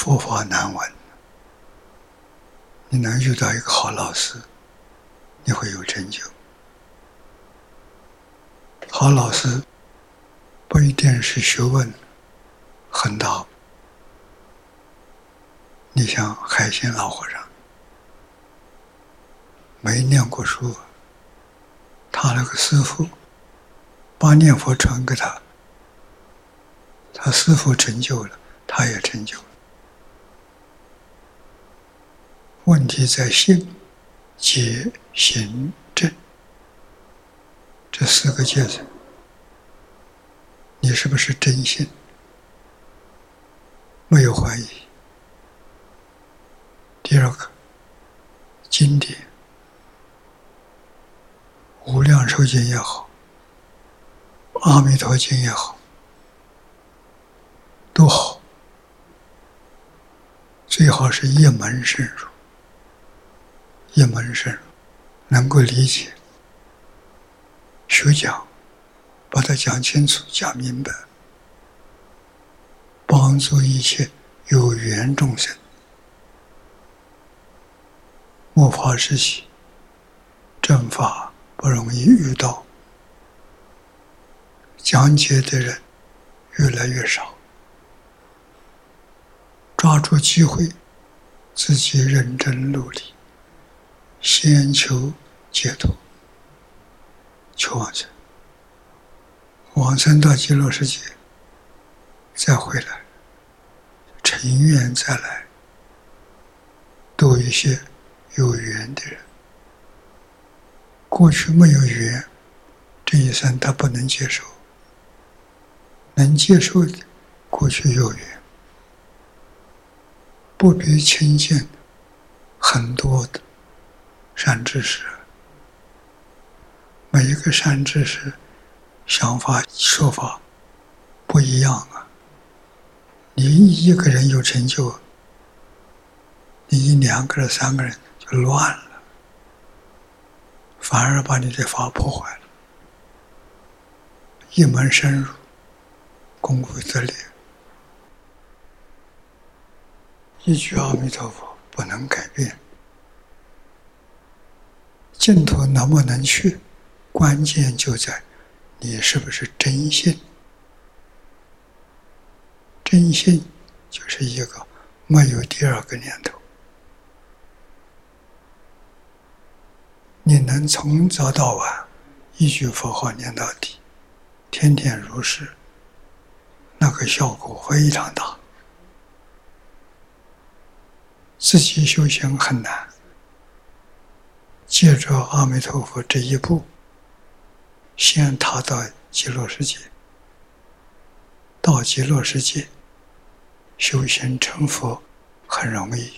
佛法难闻。你能遇到一个好老师，你会有成就。好老师不一定是学问很大。你像海心老和尚，没念过书，他那个师父把念佛传给他，他师父成就了，他也成就了。问题在信、解、行、证这四个阶层，你是不是真信？没有怀疑。第二个，经典，无量寿经也好，阿弥陀经也好，都好，最好是一门深入，一门深入，能够理解，学讲，把它讲清楚、讲明白，帮助一切有缘众生。末法时期，正法不容易遇到，讲解的人越来越少。抓住机会，自己认真努力，先求解脱，求往生，往生到极乐世界，再回来，成愿再来，度一些有缘的人。过去没有缘，这一生他不能接受，能接受的过去有缘，不必亲近很多的善知识。每一个善知识想法说法不一样啊。你一个人有成就，你两个人、三个人就乱了，反而把你的法破坏了。一门深入，功夫得力。一句阿弥陀佛不能改变，净土能不能去，关键就在你是不是真信。真信就是一个没有第二个念头。你能从早到晚一句佛号念到底，天天如是，那个效果非常大。自己修行很难，借着阿弥陀佛这一步，先踏到极乐世界，到极乐世界修行成佛很容易，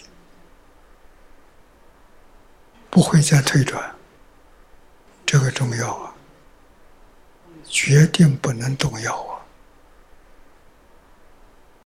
不会再退转。这个重要啊，决定不能动摇啊。